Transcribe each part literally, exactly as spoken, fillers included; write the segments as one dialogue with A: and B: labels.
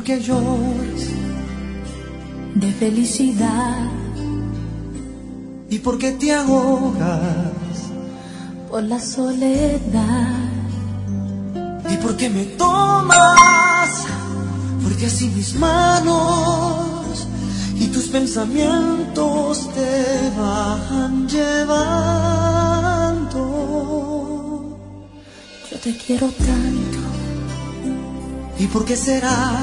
A: por qué lloras
B: de felicidad?
A: ¿Y por qué te ahogas
B: por la soledad?
A: ¿Y por qué me tomas? Porque así mis manos y tus pensamientos te van llevando.
B: Yo te quiero tanto.
A: ¿Y por qué será?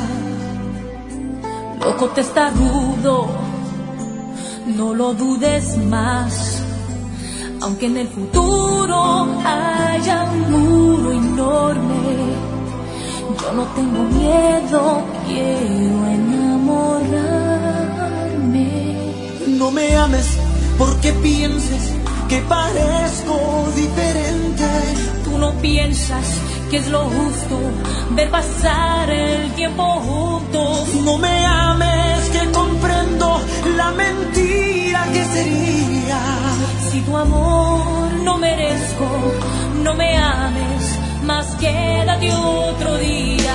B: Loco testarudo, no lo dudes más. Aunque en el futuro haya un muro enorme, yo no tengo miedo, quiero enamorarme.
A: No me ames porque pienses que parezco diferente.
B: Tú no piensas que es lo justo ver pasar el tiempo juntos.
A: No me ames que comprendo la mentira que sería.
B: Si tu amor no merezco, no me ames, más quédate otro día.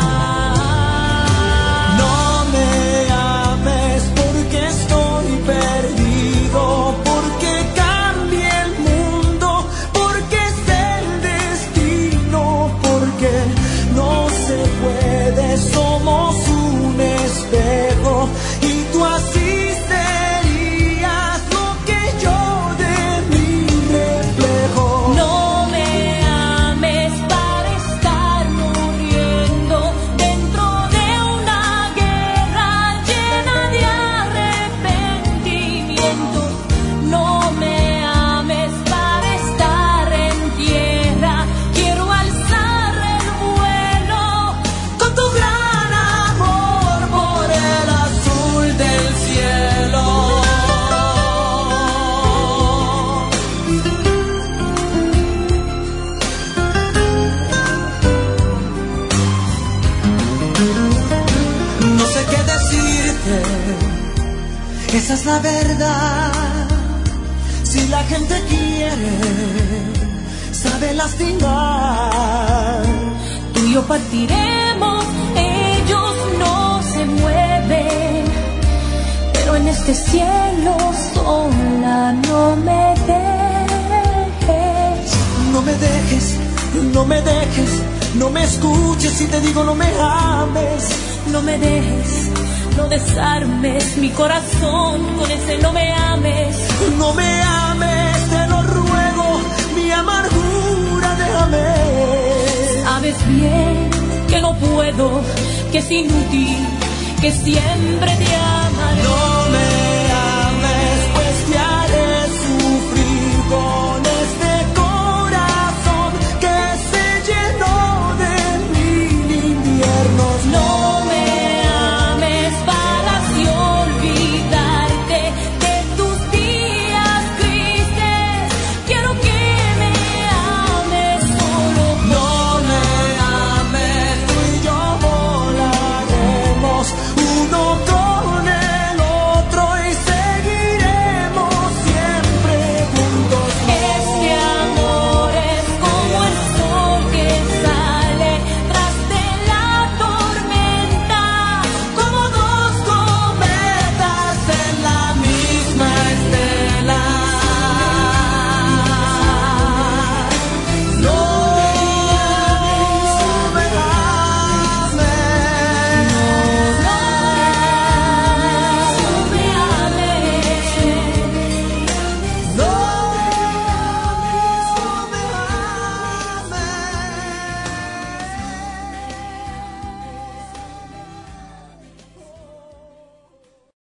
A: No me ames porque estoy perdido, porque cambie el mundo, porque es el destino, porque no se puede, somos un espejo y tú así serías lo que yo de mi reflejo.
B: No me ames para estar muriendo dentro de una guerra llena de arrepentimientos. No me ames para estar en tierra, quiero alzar el vuelo
A: Con tu gran amor por el azul del cielo. No sé qué decirte, esa es la verdad. Si la gente quiere, sabe lastimar.
B: Tú y yo partiremos, ellos no se mueven, pero en este cielo sola no me dejes.
A: No me dejes, no me dejes, no me escuches si te digo no me ames.
B: No me dejes, no desarmes mi corazón con ese no me ames.
A: No me ames, te lo ruego, mi amargura déjame.
B: Sabes bien que no puedo, que es inútil, que siempre te amaré.